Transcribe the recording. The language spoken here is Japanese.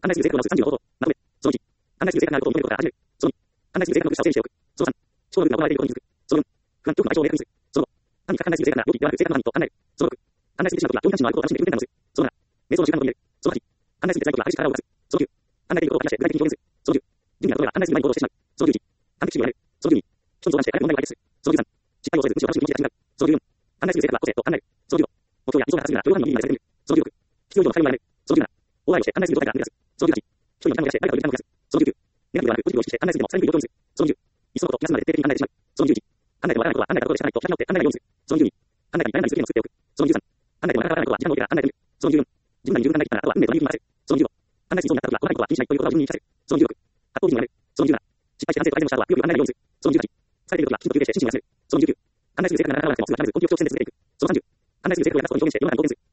案内する正確な35ことまとめ。その1、案内する正確なことを認めることから始める。その2、案内する正確な口者を整理しておく。その3、超能力が行われていることに気づく。その4、不安、恐怖の相性を明確にする。その5、単に案内する正確な容器ではなく正確な範囲と案内る。その6、案内する手段とが上位関心のあることを楽しんで運転をする。その7、瞑想の習慣を取り入れる。その8、案内する辛いことが激しく体を動かす。その9、案内できることを書き出して具体的に表現する。その10、準備が整えば案内する前に行動してしまう。その11、完璧主義をやめる。その12、人に相談して早く問題を解決する。その13、失敗を恐れず無視を楽しむ気持ちで始める。その14、案内する正確な個性と案内る。その15、目標や理想が達するなら許容範囲の意味まで設定する。その16、必要以上の対応をやめる。その17、大愛をして案内する状態から抜け出す。その18、一人の時間を出して誰かといる時間を増やす。その19、ネガティブではなくポジティブを意識して案内するでもされにくい状況にする。その20、いっそのこと休むまで徹底的に案内してしまう。その21、案内でもわからないことは案内だことでしかないと開き直って案内ないようにする。その22、案内に慣れないするを作っておく。その23、案内でもなかなかわからないことは時間を置いてから案内できる。その24、自分なりに十分考えきったらあとは運命というふうに任せる。その25、案内しそうになった時はこのことは気にしないということを自分に言い聞かせる。その26、発動時にやめる。その27、失敗して反省と改善をした後は不要に案内ないようにする。その28、疲れている時はきちんと休憩して心身を休める。その29、案内する正確な流れをすぐまず根気よく挑戦で続けていく。その30、案内する正確をやったことに表現して世の中に貢献する。